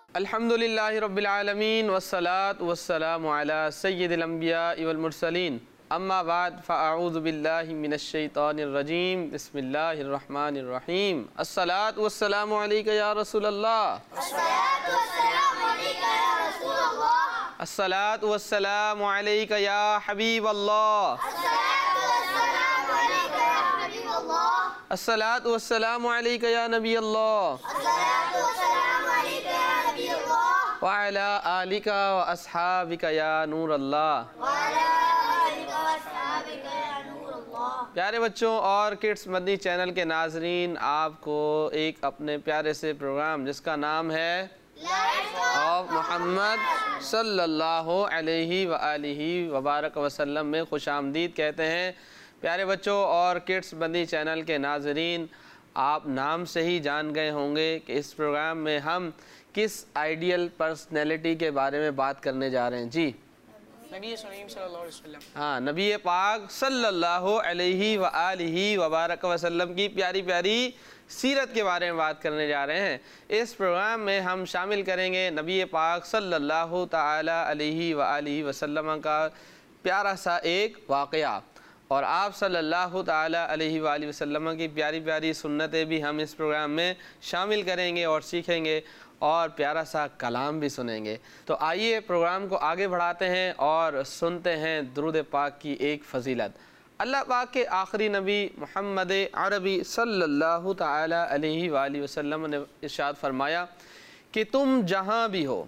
अल्हम्दुलिल्लाहि रब्बिल आलमीन वस्सलातु वस्सलामु अला सय्यिदिल अंबिया वल मुरसलीन अम्मा बाद फ़अऊज़ु बिल्लाहि मिनश शैतानिर रजीम बिस्मिल्लाहिर रहमानिर रहीम अस्सलातु वस्सलामु अलैका या रसूलल्लाह अस्सलातु वस्सलामु अलैका या रसूलल्लाह अस्सलातु वस्सलामु अलैका या हबीबल्लाह अस्सलातु वस्सलामु अलैका या हबीबल्लाह अस्सलातु वस्सलामु अलैका या नबीयल्लाह अस्सलातु वस्सलामु अलैका या नबीयल्लाह व अला आलिका व अस्हाबिका या नूरल्लाह व अला आलिका व अस्हाबिका या नूरल्लाह। प्यारे बच्चों और किड्स मदनी चैनल के नाजरीन, आपको एक अपने प्यारे से प्रोग्राम जिसका नाम है ऑफ मोहम्मद सल्लल्लाहु अलैहि व आलिहि व बारक वसल्लम में खुशामदीद कहते हैं। प्यारे बच्चों और किड्स मदनी चैनल के नाजरीन, आप नाम से ही जान गए होंगे कि इस प्रोग्राम में हम किस आइडियल पर्सनैलिटी के बारे में बात करने जा रहे हैं। जी, नबी सल्लल्लाहु अलैहि वसल्लम। हाँ, नबी पाक सल्लल्लाहु अलैहि व आलिहि व बारक वसल्लम की प्यारी प्यारी सीरत के बारे में बात करने जा रहे हैं। इस प्रोग्राम में हम शामिल करेंगे नबी पाक सल्लल्लाहु ताला अलैहि व आलिहि वसल्लम का प्यारा सा एक वाक़या, और आप सल्लल्लाहु ताला अलैहि वालैहि वसल्लम की प्यारी प्यारी सुन्नतें भी हम इस प्रोग्राम में शामिल करेंगे और सीखेंगे और प्यारा सा कलाम भी सुनेंगे। तो आइए प्रोग्राम को आगे बढ़ाते हैं और सुनते हैं दुरूद पाक की एक फ़जीलत। अल्लाह पाक के आखिरी नबी मोहम्मद अरबी सल्लल्लाहु ताला अलैहि वालैहि वसल्लम ने इरशाद फरमाया कि तुम जहाँ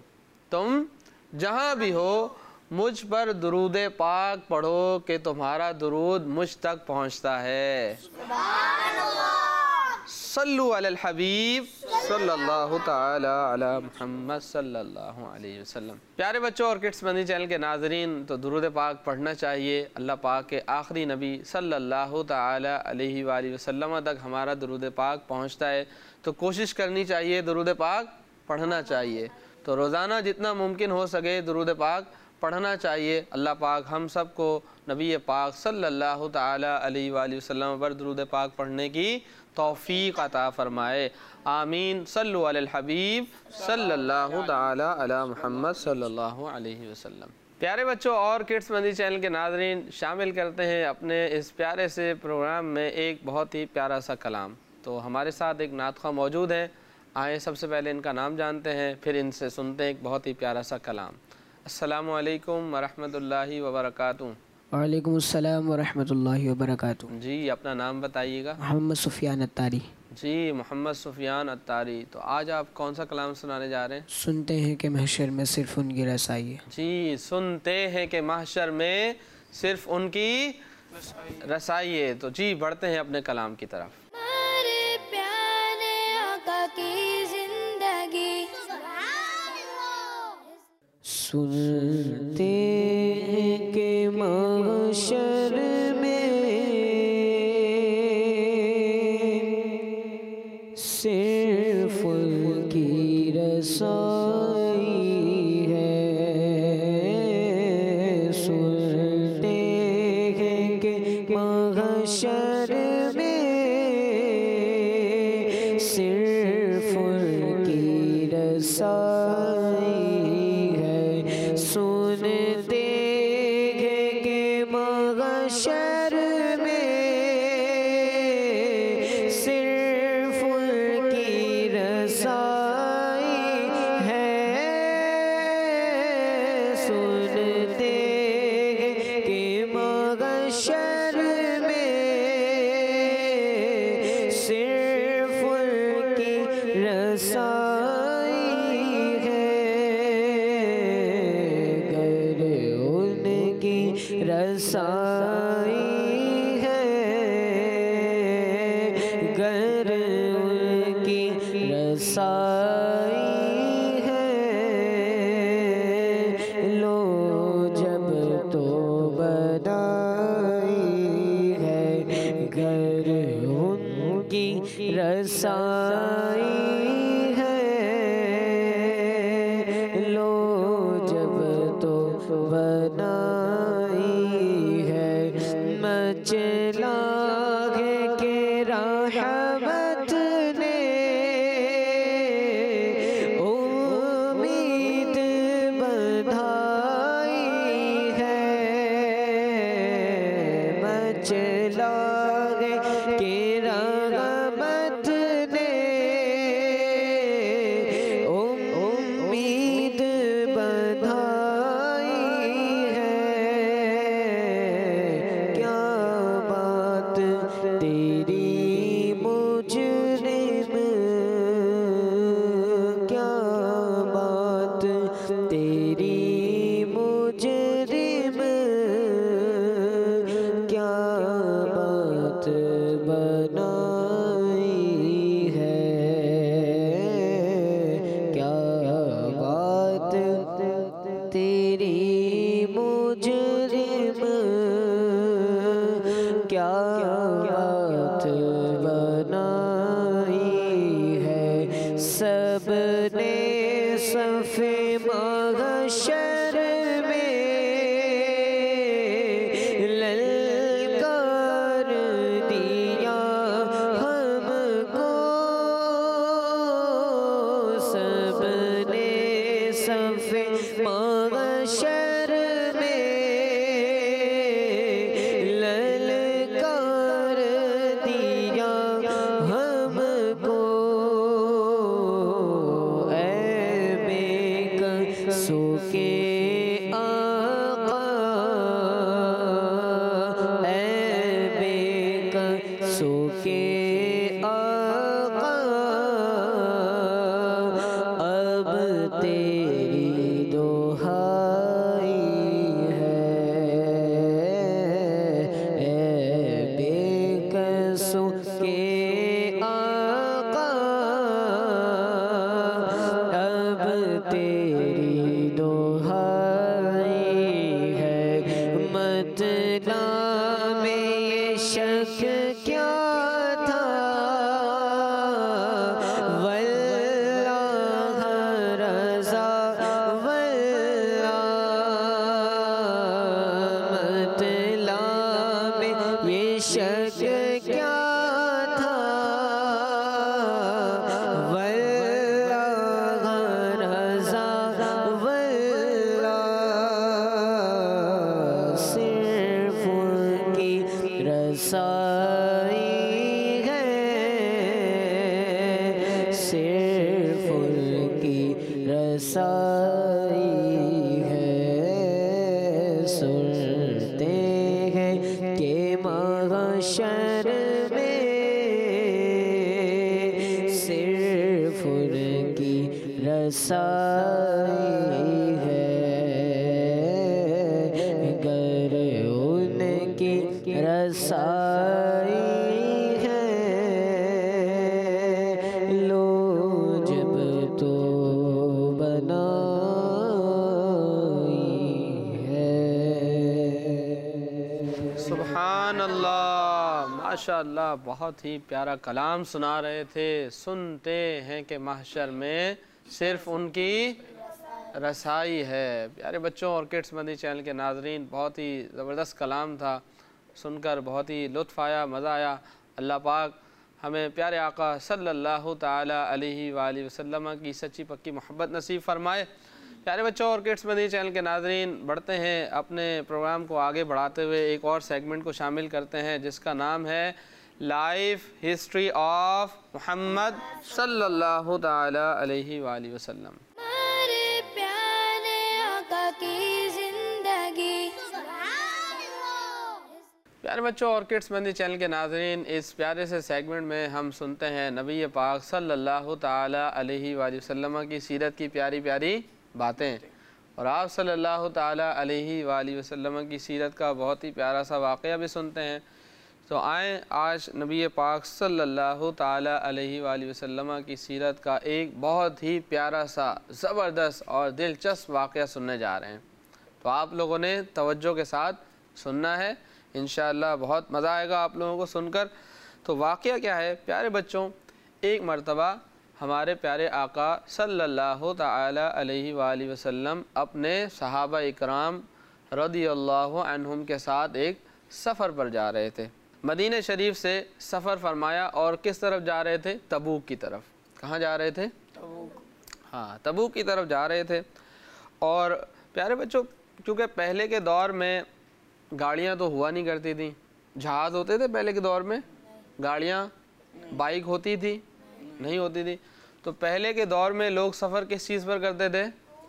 भी हो मुझ पर दुरूद पाक पढ़ो कि तुम्हारा दुरूद मुझ तक पहुँचता है। सल्लु अलल हबीब सल्लल्लाहु ताला अला मुहम्मद सल्लल्लाहु अलैहि वसल्लम। प्यारे बच्चों और किड्स मदनी चैनल के नाजरीन, तो दुरूद पाक पढ़ना चाहिए। अल्लाह पाक के आखिरी नबी सल्लल्लाहु ताला अलैहि वालैहि वसल्लम तक हमारा दुरूद पाक पहुँचता है, तो कोशिश करनी चाहिए, दुरूद पाक पढ़ना चाहिए। तो रोज़ाना जितना मुमकिन हो सके दुरूद पाक पढ़ना चाहिए। अल्लाह पाक हम सब को नबी पाक सल्लल्लाहु ताला अलैहि वालैहि वसल्लम पर दुरूद पाक पढ़ने की तौफ़ीक़ अता फ़रमाए। आमीन। सल्लु अलल हबीब सल्लल्लाहु ताला अला मुहम्मद सल्लल्लाहु अलैहि वसल्लम। प्यारे बच्चों और किड्स मदनी चैनल के नाज़रीन, शामिल करते हैं अपने इस प्यारे से प्रोग्राम में एक बहुत ही प्यारा सा कलाम। तो हमारे साथ एक नातख़्वाह मौजूद हैं। आए सबसे पहले इनका नाम जानते हैं, फिर इनसे सुनते हैं एक बहुत ही प्यारा सा कलाम। अस्सलामु अलैकुम वरहमतुल्लाहि वबरकातुहू। वालेकुम अस्सलाम वरहमतुल्लाहि वबरकातुहू। जी, अपना नाम बताइएगा। मोहम्मद सुफियान अत्तारी। जी, मोहम्मद सुफियान अत्तारी। तो आज आप कौन सा कलाम सुनाने जा रहे हैं? सुनते हैं कि महशर में सिर्फ उनकी रसाई है। जी, सुनते हैं कि महशर में सिर्फ उनकी रसाई है। तो जी, बढ़ते हैं अपने कलाम की तरफ। सुनते हैं कि महशर में सिर्फ उनकी रसाई है। सुनते हैं कि महशर में सिर्फ उनकी रसाई। सुनते हैं कि महशर में सिर्फ उनकी रसाई है। सुनते हैं कि महशर में सिर्फ उनकी रसाई है। रसाई है, गर उनकी रसाई है, लो जब तो बनाई है। गर उनकी रसाई है, लो जब तो बनाई है। मचला है कि रहमत ने के आका ऐ बेकसों के आका अब तेरी दुहाई है, ऐ बेकसों के आका अब तेरी दुहाई है। मतला में ये शक क्या था, वल्लाह रज़ा वल्लाह। मतला में ये शक क्या था, वल्लाह रज़ा वल्लाह। सिर्फ उनकी रसाई है, सिर्फ उनकी रसाई है। सुनते हैं कि महशर में सिर्फ उनकी रसाई है, गर उनकी रसाई है, लो जब तो बनाई है। सुभान अल्लाह, माशाअल्लाह, बहुत ही प्यारा कलाम सुना रहे थे। सुनते हैं कि महशर में सिर्फ उनकी रसाई है। प्यारे बच्चों और किड्स मदनी चैनल के नाजरीन, बहुत ही ज़बरदस्त कलाम था, सुनकर बहुत ही लुत्फ़ आया, मज़ा आया। अल्लाह पाक हमें प्यारे आका सल्लल्लाहु ताला अलैहि वसल्लम की सच्ची पक्की मोहब्बत नसीब फ़रमाए। प्यारे बच्चों और किड्स मदनी चैनल के नाजरीन, बढ़ते हैं अपने प्रोग्राम को आगे बढ़ाते हुए एक और सेगमेंट को शामिल करते हैं जिसका नाम है लाइफ हिस्ट्री ऑफ मोहम्मद सल्लल्लाहु ताला अलैहि वसल्लम। हमारे प्यारे आका की जिंदगी। प्यारे बच्चों और किड्स मदनी चैनल के नाजरीन, इस प्यारे से सेगमेंट में हम सुनते हैं नबी पाक सल्लल्लाहु ताला अलैहि वसल्लम की सीरत की प्यारी प्यारी बातें, और आप सल्लल्लाहु ताला अलैहि वसल्लम की सीरत का बहुत ही प्यारा सा वाक़या भी सुनते हैं। तो आएँ आज नबी पाक सल्लल्लाहु ताला अलैहि वसल्लम की सीरत का एक बहुत ही प्यारा सा ज़बरदस्त और दिलचस्प वाक़या सुनने जा रहे हैं। तो आप लोगों ने तवज्जो के साथ सुनना है, इंशाअल्लाह बहुत मज़ा आएगा आप लोगों को सुनकर। तो वाक़या क्या है प्यारे बच्चों, एक मरतबा हमारे प्यारे आका सल्लल्लाहु ताला अलैहि वसल्लम अपने सहाबा इकराम रदियल्लाहु अन्हुम के साथ एक सफ़र पर जा रहे थे। मदीना शरीफ से सफ़र फरमाया और किस तरफ जा रहे थे? तबूक की तरफ। कहाँ जा रहे थे? तबूक। हाँ, तबूक की तरफ जा रहे थे। और प्यारे बच्चों, क्योंकि पहले के दौर में गाड़ियाँ तो हुआ नहीं करती थी, जहाज़ होते थे पहले के दौर में, गाड़ियाँ बाइक होती थी नहीं होती थी। तो पहले के दौर में लोग सफ़र किस चीज़ पर करते थे?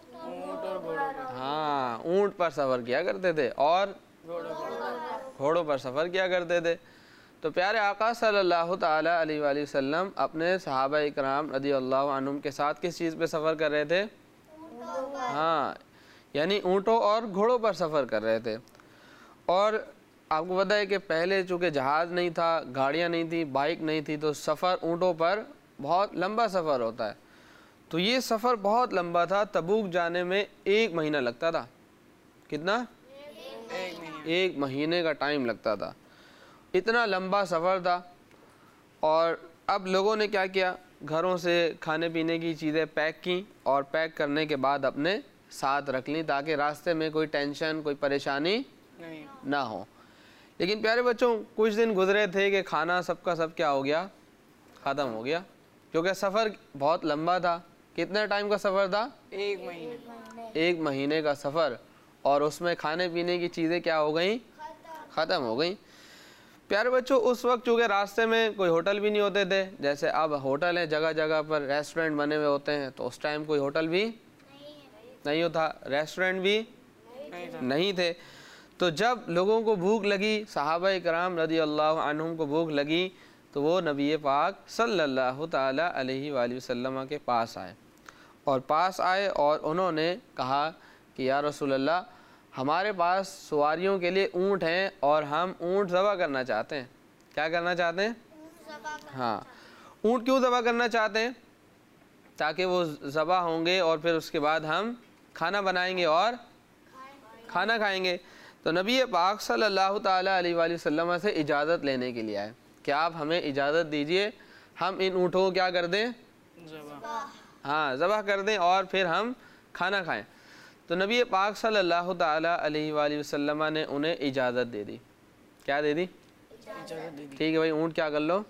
हाँ, ऊँट पर सफ़र किया करते थे और घोड़ों पर सफ़र किया करते थे। तो प्यारे आका सल्लल्लाहु ताला अलैहि वसल्लम अपने सहाबा इकराम रदियल्लाहु अन्हुम के साथ किस चीज़ पे सफ़र कर रहे थे? हाँ, यानी ऊँटों और घोड़ों पर सफ़र कर रहे थे। और आपको पता है कि पहले चूँकि जहाज़ नहीं था, गाड़ियाँ नहीं थी, बाइक नहीं थी, तो सफ़र ऊँटों पर बहुत लंबा सफ़र होता है। तो ये सफ़र बहुत लंबा था, तबूक जाने में 1 महीना लगता था। कितना? 1 महीने का टाइम लगता था, इतना लंबा सफ़र था। और अब लोगों ने क्या किया, घरों से खाने पीने की चीज़ें पैक की और पैक करने के बाद अपने साथ रख ली ताकि रास्ते में कोई टेंशन, कोई परेशानी ना हो। लेकिन प्यारे बच्चों, कुछ दिन गुजरे थे कि खाना सबका सब क्या हो गया? ख़त्म हो गया, क्योंकि सफ़र बहुत लंबा था। कितने टाइम का सफ़र था? 1 महीने का सफ़र, और उसमें खाने पीने की चीज़ें क्या हो गई? ख़त्म हो गई। प्यारे बच्चों, उस वक्त चूँकि रास्ते में कोई होटल भी नहीं होते थे, जैसे अब होटल है जगह जगह पर, रेस्टोरेंट बने हुए होते हैं, तो उस टाइम कोई होटल भी नहीं होता, रेस्टोरेंट भी नहीं थे। तो जब लोगों को भूख लगी, सहाबा कराम रज़ी अल्लाह अन्हुम को भूख लगी, तो वो नबी पाक सल्लल्लाहु ताला अलैहि वसल्लम के पास आए और उन्होंने कहा कि या रसूलल्लाह, हमारे पास सवारियों के लिए ऊँट हैं और हम ऊँट ज़बह करना चाहते हैं। क्या करना चाहते हैं? हाँ, ऊँट क्यों ज़बह करना चाहते हैं? ताकि वो ज़बह होंगे और फिर उसके बाद हम खाना बनाएंगे और खाना खाएंगे। तो नबी पाक सल्लल्लाहु ताला अलैहि वसल्लम से इजाज़त लेने के लिए आए कि आप हमें इजाज़त दीजिए, हम इन ऊँटों को क्या कर दें? हाँ, ज़बह कर दें और फिर हम खाना खाएं। तो नबी पाक सल्लल्लाहु ताला अलैहि वसल्लम ने उन्हें इजाज़त दे दी। क्या दे दी? ठीक है भाई, ऊँट क्या कर लो।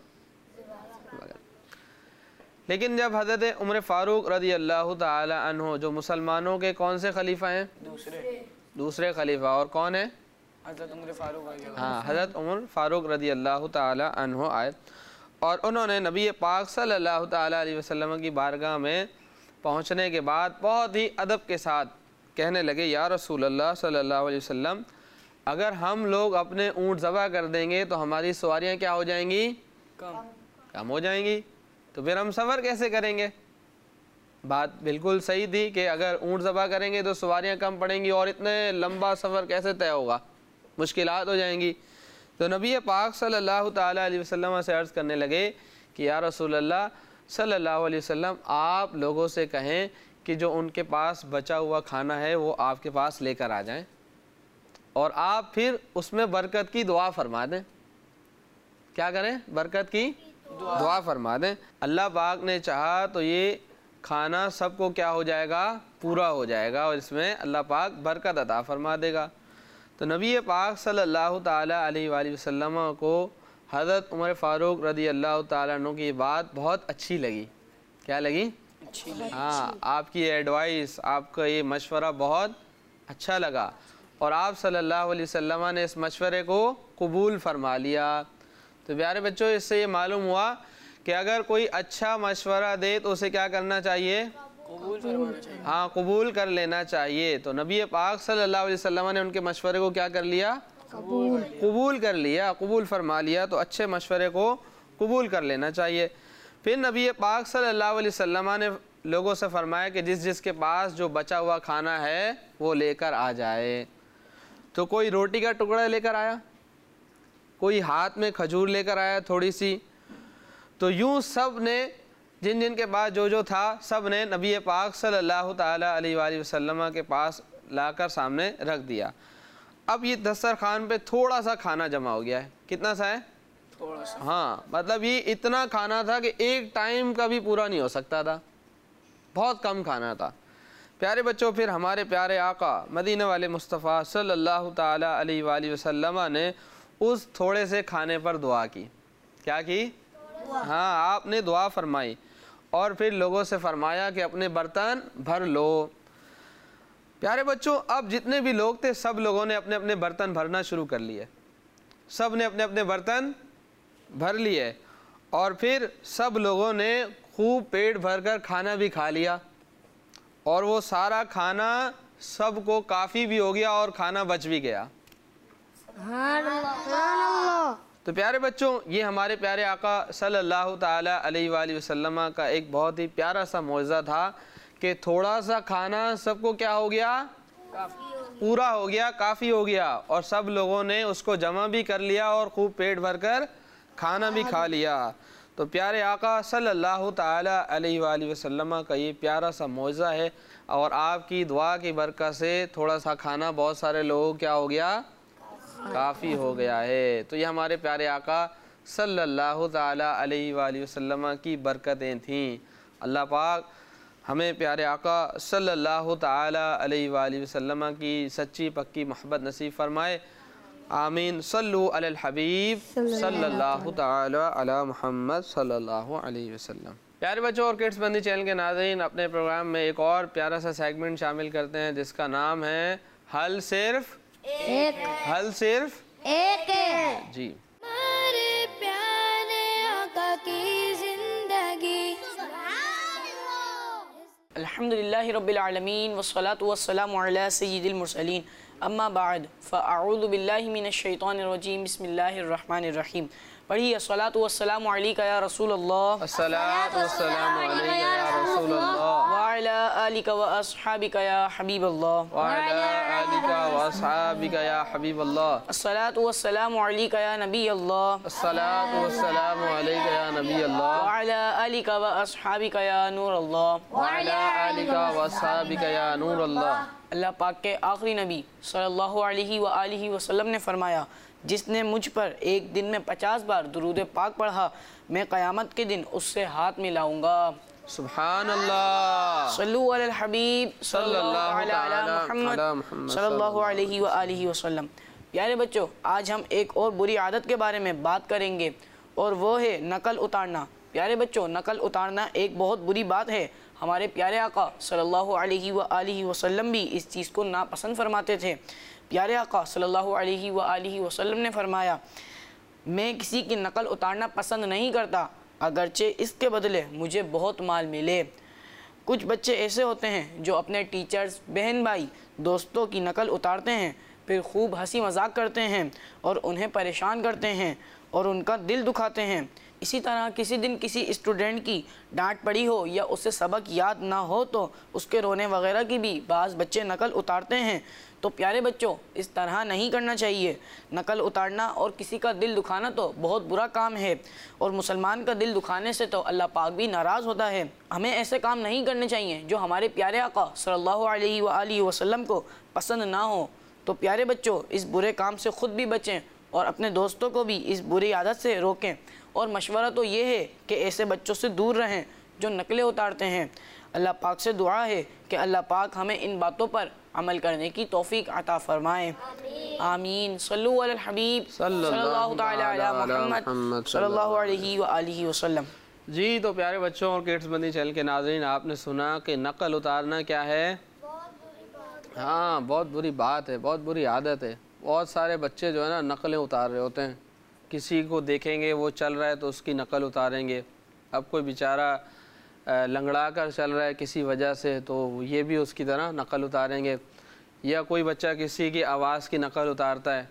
लेकिन जब हज़रत उमर फ़ारूक रज़ी अल्लाह ताला अन्हो, जो मुसलमानों के कौन से खलीफा हैं? दूसरे खलीफा, और कौन है? हज़रत उमर फ़ारूक। हाँ, हज़रत उमर फ़ारूक रज़ी अल्लाह ताला अन्हो आए और उन्होंने नबी पाक सल्लल्लाहु ताला अलैहि वसल्लम की बारगाह में पहुँचने के बाद बहुत ही अदब के साथ कहने लगे, या रसूल अल्लाह सल्लल्लाहु अलैहि वसल्लम, अगर हम लोग अपने ऊँट ज़बह कर देंगे तो हमारी सवारियाँ क्या हो जाएंगी? कम हो जाएंगी। तो फिर हम सफ़र कैसे करेंगे? बात बिल्कुल सही थी कि अगर ऊँट ज़बह करेंगे तो सवारियाँ कम पड़ेंगी और इतने लंबा सफ़र कैसे तय होगा, मुश्किलात हो जाएंगी। तो नबी पाक सल्लल्लाहु ताला अलैहि वसल्लम से अर्ज़ करने लगे कि या रसूल अल्लाह सल्लल्लाहु अलैहि वसल्लम, आप लोगों से कहें कि जो उनके पास बचा हुआ खाना है वो आपके पास लेकर आ जाएं और आप फिर उसमें बरकत की दुआ फरमा दें। क्या करें? बरकत की दुआ फरमा दें। अल्लाह पाक ने चाहा तो ये खाना सबको क्या हो जाएगा? पूरा हो जाएगा और इसमें अल्लाह पाक बरकत अता फरमा देगा। तो नबी पाक सल्लल्लाहु ताला अलैहि वसल्लम को हज़रत उमर फ़ारूक रज़ी अल्लाह ताला अन्हु की बात बहुत अच्छी लगी। क्या लगी? हाँ, आपकी एडवाइस, आपका ये मशवरा बहुत अच्छा लगा और आप सल्लल्लाहु अलैहि वसल्लम ने इस मशवरे को कबूल फरमा लिया। तो प्यारे बच्चों, इससे ये मालूम हुआ कि अगर कोई अच्छा मशवरा दे तो उसे क्या करना चाहिए? कबूल फरमाना चाहिए। हाँ, कबूल कर लेना चाहिए। तो नबी पाक सल्लल्लाहु अलैहि वसल्लम ने उनके मशवरे को क्या कर लिया? कबूल कर लिया, कबूल फरमा लिया। तो अच्छे मशवरे को कबूल कर लेना चाहिए। फिर नबी पाक सल्लल्लाहु अलैहि वसल्लम ने लोगों से फरमाया कि जिसके पास जो बचा हुआ खाना है वो लेकर आ जाए। तो कोई रोटी का टुकड़ा लेकर आया, कोई हाथ में खजूर लेकर आया थोड़ी सी। तो यूँ सब ने, जिन जिन के पास जो जो था, सब ने नबी पाक सल्लल्लाहु ताला अलैहि वसल्लम के पास लाकर सामने रख दिया। अब ये दस्तरखान पे थोड़ा सा खाना जमा हो गया है। कितना सा है? थोड़ा सा। हाँ, मतलब ये इतना खाना था कि एक टाइम का भी पूरा नहीं हो सकता था, बहुत कम खाना था। प्यारे बच्चों, फिर हमारे प्यारे आका मदीना वाले मुस्तफ़ा सल्लल्लाहु ताला अलैहि वसल्लम ने उस थोड़े से खाने पर दुआ की। क्या की? हाँ, आपने दुआ फरमाई और फिर लोगों से फरमाया कि अपने बर्तन भर लो। प्यारे बच्चों, अब जितने भी लोग थे सब लोगों ने अपने अपने बर्तन भरना शुरू कर लिए। सब ने अपने अपने बर्तन भर लिए और फिर सब लोगों ने खूब पेट भरकर खाना भी खा लिया और वो सारा खाना सबको काफ़ी भी हो गया और खाना बच भी गया। तो प्यारे बच्चों, ये हमारे प्यारे आका सल्लल्लाहु ताला अलैहि वसल्लम का एक बहुत ही प्यारा सा मौज़ा था कि थोड़ा सा खाना सबको क्या हो गया? पूरा हो गया, काफ़ी हो गया और सब लोगों ने उसको जमा भी कर लिया और खूब पेट भरकर खाना भी खा लिया। तो प्यारे आका सल्लल्लाहु ताला अलैहि वसल्लम का ये प्यारा सा मौज़ा है और आपकी दुआ की बरकत से थोड़ा सा खाना बहुत सारे लोगों क्या हो गया? काफ़ी हो गया है। तो ये हमारे प्यारे आका सल्लल्लाहु ताला अलैहि वसल्लम की बरकतें थीं। अल्लाह पाक हमें प्यारे आका सल्लल्लाहु ताला अलैहि वसल्लम की सच्ची पक्की मोहब्बत नसीब फरमाए। आमीन। सल्लु अलल हबीब सल्लल्लाहु ताला अला मुहम्मद सल्लल्लाहु अलैहि वसल्लम। प्यारे बच्चों और किड्स बंदी चैनल के नाज़रीन, अपने प्रोग्राम में एक और प्यारा सा सेगमेंट शामिल करते हैं जिसका नाम है हल सिर्फ एक। हल सिर्फ एक जी। हमारे प्यारे आका की जिंदगी। अल्हम्दुलिल्लाहि रब्बिल आलमीन वस्सलातु वस्सलामु अला सय्यिदिल मुरसलीन अम्मा बाद फ़अऊज़ु बिल्लाहि मिनश शैतानिर रजीम बिस्मिल्लाहिर रहमानिर रहीम। पढ़िए अस्सलातु वस्सलामु अलैका या रसूलल्लाह अस्सलातु वस्सलामु अलैका या रसूलल्लाह व अला आलिका व अस्हाबिका या हबीबल्लाह व अला आलिका व अस्हाबिका या हबीबल्लाह अस्सलातु वस्सलामु अलैका या नबीयल्लाह अस्सलातु वस्सलामु अलैका या नबीयल्लाह व अला आलिका व अस्हाबिका या नूरल्लाह व अला आलिका व अस्हाबिका या नूरल्लाह। अल्लाह पाक के आखिरी नबी सल्लल्लाहु अलैहि व आलिहि वसल्लम ने फरमाया, जिसने मुझ पर एक दिन में 50 बार दुरूद पाक पढ़ा, मैं क़यामत के दिन उससे हाथ मिलाऊंगा। सुभान अल्लाह। सल्लु अलल हबीब सल्लल्लाहु अला मुहम्मद सल्लल्लाहु अलैहि व आलिहि वसल्लम। प्यारे बच्चों, आज हम एक और बुरी आदत के बारे में बात करेंगे और वो है नकल उतारना। प्यारे बच्चों, नकल उतारना एक बहुत बुरी बात है। हमारे प्यारे आका सल्लल्लाहु अलैहि व आलिहि वसल्लम भी इस चीज़ को नापसंद फरमाते थे। प्यारे आका सल्लल्लाहु अलैहि व आलिहि वसल्लम ने फरमाया, मैं किसी की नकल उतारना पसंद नहीं करता, अगरचे इसके बदले मुझे बहुत माल मिले। कुछ बच्चे ऐसे होते हैं जो अपने टीचर्स, बहन भाई, दोस्तों की नकल उतारते हैं, फिर खूब हंसी मजाक करते हैं और उन्हें परेशान करते हैं और उनका दिल दुखाते हैं। इसी तरह किसी दिन किसी स्टूडेंट की डांट पड़ी हो या उसे सबक याद ना हो तो उसके रोने वगैरह की भी बाज़ बच्चे नकल उतारते हैं। तो प्यारे बच्चों, इस तरह नहीं करना चाहिए। नकल उतारना और किसी का दिल दुखाना तो बहुत बुरा काम है और मुसलमान का दिल दुखाने से तो अल्लाह पाक भी नाराज़ होता है। हमें ऐसे काम नहीं करने चाहिए जो हमारे प्यारे आका सल्लल्लाहु अलैहि व आलिहि वसल्लम को पसंद ना हो। तो प्यारे बच्चों, इस बुरे काम से ख़ुद भी बचें और अपने दोस्तों को भी इस बुरी आदत से रोकें। और मशवरा तो ये है कि ऐसे बच्चों से दूर रहें जो नकलें उतारते हैं। अल्लाह पाक से दुआ है कि अल्लाह पाक हमें इन बातों पर अमल करने की तौफीक अता फरमाए। आमीन। सल्लु अलल हबीब सल्लल्लाहु तआला अला मुहम्मद सल्लल्लाहु अलैहि व आलिहि वसल्लम। जी, तो प्यारे बच्चों और किड्स बंदी चैनल के नाज़रीन, आपने सुना कि नकल उतारना क्या है? हाँ, बहुत बुरी बात है, बहुत बुरी आदत है। बहुत सारे बच्चे जो है ना नकलें उतार रहे होते हैं। किसी को देखेंगे वो चल रहा है तो उसकी नकल उतारेंगे। अब कोई बेचारा लंगड़ा कर चल रहा है किसी वजह से तो ये भी उसकी तरह नकल उतारेंगे। या कोई बच्चा किसी की आवाज़ की नकल उतारता है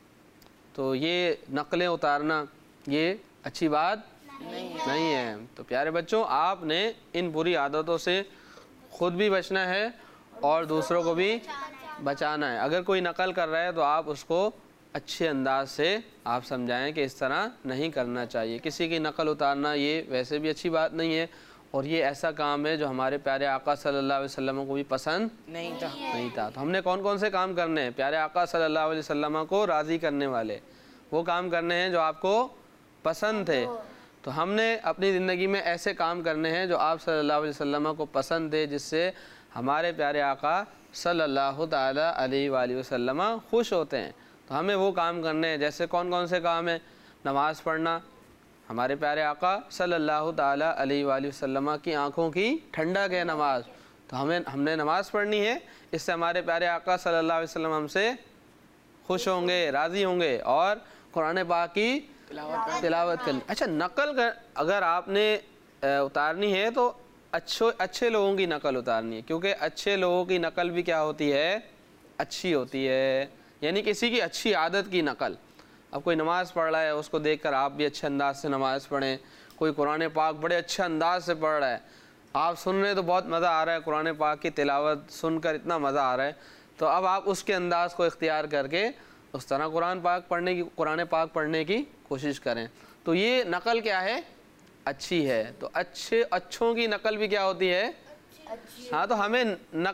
तो ये नकलें उतारना ये अच्छी बात नहीं है। तो प्यारे बच्चों, आपने इन बुरी आदतों से ख़ुद भी बचना है और दूसरों को भी बचाना है। अगर कोई नकल कर रहा है तो आप उसको अच्छे अंदाज से आप समझाएं कि इस तरह नहीं करना चाहिए। किसी की नकल उतारना ये वैसे भी अच्छी बात नहीं है और ये ऐसा काम है जो हमारे प्यारे आका सल्लल्लाहु अलैहि वसल्लम को भी पसंद नहीं था। तो हमने कौन कौन से काम करने हैं? प्यारे आका सल्लल्लाहु अलैहि वसल्लम को राज़ी करने वाले वो काम करने हैं जो आपको पसंद थे। तो हमने अपनी ज़िंदगी में ऐसे काम करने हैं जो आप सल्लल्लाहु अलैहि वसल्लम को पसंद थे, जिससे हमारे प्यारे आका सल्लल्लाहु ताला अलैहि वसल्लम खुश होते हैं। तो हमें वो काम करने हैं। जैसे कौन कौन से काम हैं? नमाज़ पढ़ना। हमारे प्यारे आका सल्लल्लाहु ताला अलैहि वसल्लम की आँखों की ठंडक है नमाज। तो हमने नमाज़ पढ़नी है, इससे हमारे प्यारे आका सल्लल्लाहु अलैहि वसल्लम हमसे खुश होंगे, राज़ी होंगे और कुरान पाक की तिलावत करनी। अच्छा, नकल अगर आपने उतारनी है तो अच्छे लोगों की नकल उतारनी है, क्योंकि अच्छे लोगों की नकल भी क्या होती है? अच्छी होती है। यानी किसी की अच्छी आदत की नकल। अब कोई नमाज़ पढ़ रहा है, उसको देखकर आप भी अच्छे अंदाज से नमाज़ पढ़ें। कोई कुरान पाक बड़े अच्छे अंदाज से पढ़ रहा है, आप सुन रहे तो बहुत मज़ा आ रहा है, कुरान पाक की तिलावत सुनकर इतना मज़ा आ रहा है, तो अब आप उसके अंदाज़ को इख्तियार करके उस तरह कुरान पाक पढ़ने की कोशिश करें। तो ये नकल क्या है? अच्छी है। तो अच्छों की नकल भी क्या होती है? हाँ, तो हमें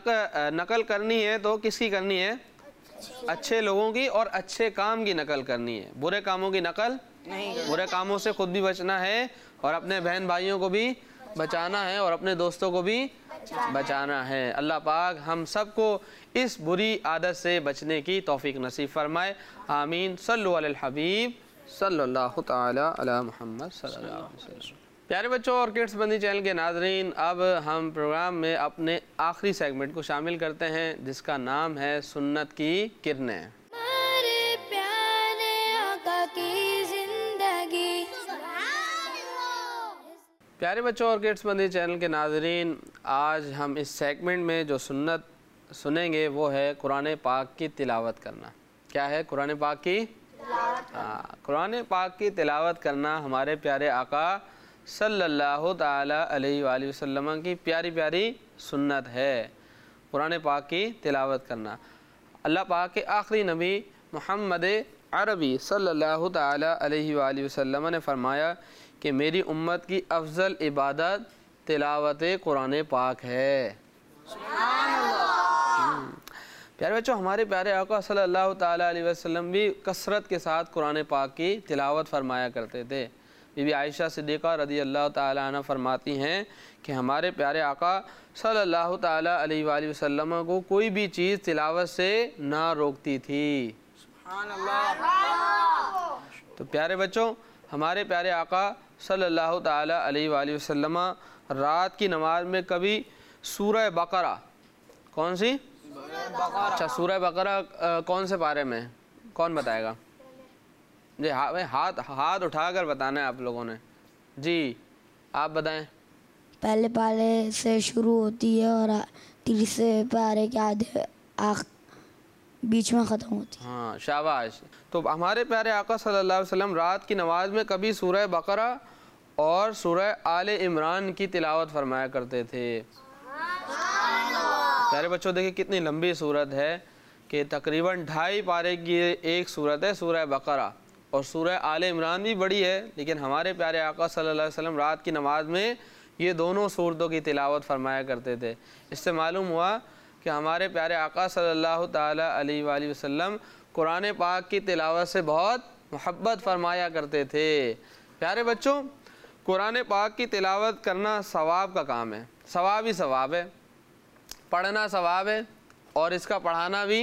नकल करनी है तो किसकी करनी है? अच्छे लोगों की और अच्छे काम की नकल करनी है। बुरे कामों की नकल नहीं। बुरे कामों से खुद भी बचना है और अपने बहन भाइयों को भी बचाना है और अपने दोस्तों को भी बचाना है। अल्लाह पाक हम सबको इस बुरी आदत से बचने की तौफीक नसीब फरमाए। आमीन। सल्लु अलल हबीब सल्लल्लाहु तआला अला मुहम्मद सल्लल्लाहु अलैहि वसल्लम। प्यारे बच्चों और किड्स बंदी चैनल के नाजरीन, अब हम प्रोग्राम में अपने आखिरी सेगमेंट को शामिल करते हैं, जिसका नाम है सुन्नत की किरणें। हमारे प्यारे आका की जिंदगी। प्यारे बच्चों और किड्स बंदी चैनल के नाज़रीन, आज हम इस सेगमेंट में जो सुन्नत सुनेंगे वो है कुरान पाक की तिलावत करना। क्या है? कुरान पाक की कुरान पाक की तिलावत करना हमारे प्यारे आका सल्लल्लाहु ताला अलैहि वसल्लम की प्यारी प्यारी सुन्नत है। कुरान पाक की तिलावत करना। अल्लाह पाक के आखिरी नबी मोहम्मद अरबी सल्लल्लाहु ताला अलैहि वसल्लम ने फरमाया कि मेरी उम्मत की अफजल इबादत तिलावत कुरान पाक है। प्यारे बच्चों, हमारे प्यारे आका सल्लल्लाहु ताला अलैहि वसल्लम भी कसरत के साथ कुरान पाक की तिलावत फरमाया करते थे। बीबी आयशा सिद्दीक़ा रज़ी अल्लाह ताला अन्हा फरमाती हैं कि हमारे प्यारे आका सल्लल्लाहु ताला अलैहि वसल्लम को कोई भी चीज़ तिलावत से ना रोकती थी। तो प्यारे बच्चों, हमारे प्यारे आका सल्लल्लाहु ताला अलैहि वसल्लम रात की नमाज में कभी सूरह बकरा, कौन सी? अच्छा, सूरह बकरा कौन से पारे में, कौन बताएगा? जी हाथ उठाकर बताना है आप लोगों ने। जी आप बताएं। पहले पारे से शुरू होती है और तीसरे पारे के आधे बीच में ख़त्म होती है। हाँ, शाबाश। तो हमारे प्यारे आका सल्लल्लाहु अलैहि वसल्लम रात की नमाज में कभी सूरह बकरा और सूरह आले इमरान की तिलावत फरमाया करते थे। प्यारे बच्चों, देखिए कितनी लंबी सूरत है कि तकरीबन 2.5 पारे की एक सूरत है सूरह बकरा, और सूरह आले इमरान भी बड़ी है, लेकिन हमारे प्यारे आका सल्लल्लाहु अलैहि वसल्लम रात की नमाज में ये दोनों सूरतों की तिलावत फरमाया करते थे। इससे मालूम हुआ कि हमारे प्यारे आका सल्लल्लाहु ताला अलैहि वसल्लम कुरान पाक की तिलावत से बहुत मोहब्बत फरमाया करते थे। प्यारे बच्चों, कुरान पाक की तिलावत करना सवाब का काम है, सवाब ही सवाब है। पढ़ना सवाब है और इसका पढ़ाना भी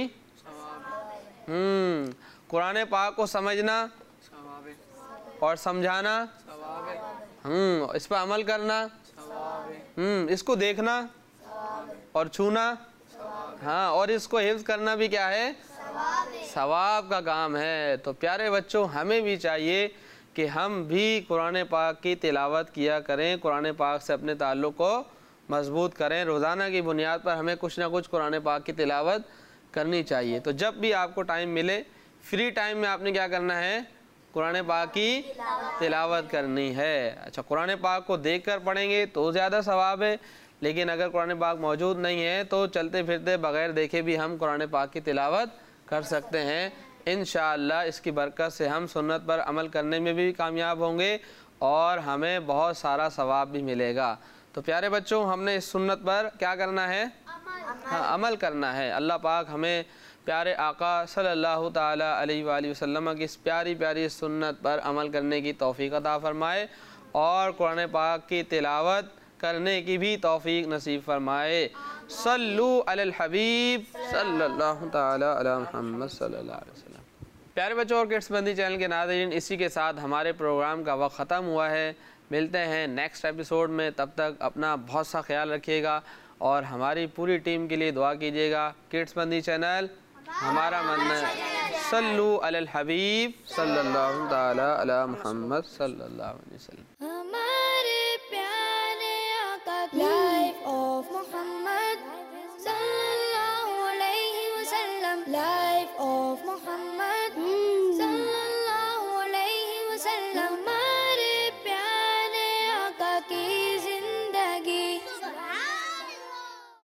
कुरान पाक को समझना और समझाना, इस पर अमल करना, इसको देखना और छूना, हाँ, और इसको हिफ्ज़ करना भी क्या है? सवाब का काम है। तो प्यारे बच्चों, हमें भी चाहिए कि हम भी कुरान पाक की तिलावत किया करें, कुरान पाक से अपने ताल्लुक़ को मजबूत करें। रोज़ाना की बुनियाद पर हमें कुछ ना कुछ कुरान पाक की तिलावत करनी चाहिए। तो जब भी आपको टाइम मिले, फ्री टाइम में आपने क्या करना है? कुरान पाक की तिलावत करनी है। अच्छा, कुरान पाक को देखकर पढ़ेंगे तो ज़्यादा सवाब है, लेकिन अगर कुरान पाक मौजूद नहीं है तो चलते फिरते बग़ैर देखे भी हम कुरान पाक की तिलावत कर सकते हैं। इंशाअल्लाह इसकी बरकत से हम सुन्नत पर अमल करने में भी कामयाब होंगे और हमें बहुत सारा सवाब भी मिलेगा। तो प्यारे बच्चों, हमने इस सुन्नत पर क्या करना है? हाँ, अमल करना है। अल्लाह पाक हमें प्यारे आका सल्लल्लाहु ताला अलैहि वसल्लम की इस प्यारी प्यारी सुन्नत पर अमल करने की तौफीक अता फरमाए और कुरान पाक की तिलावत करने की भी तौफीक नसीब फरमाए। सल्लु अलल हबीब सल्लल्लाहु ताला अला मुहम्मद सल्लल्लाहु अलैहि वसल्लम। प्यारे बच्चों और किड्स बंदी चैनल के नाज़रीन, इसी के साथ हमारे प्रोग्राम का वक्त ख़त्म हुआ है। मिलते हैं नेक्स्ट एपिसोड में, तब तक अपना बहुत सा ख्याल रखिएगा और हमारी पूरी टीम के लिए दुआ कीजिएगा। किड्स बंदी चैनल हमारा मन है। सल्लु अलल हबीब सल्लल्लाहु ताला अला मुहम्मद सल्लल्लाहु अलैहि वसल्लम। हमारे प्यारे आका लाइफ ऑफ मोहम्मद सल्लल्लाहु अलैहि वसल्लम, लाइफ ऑफ मोहम्मद।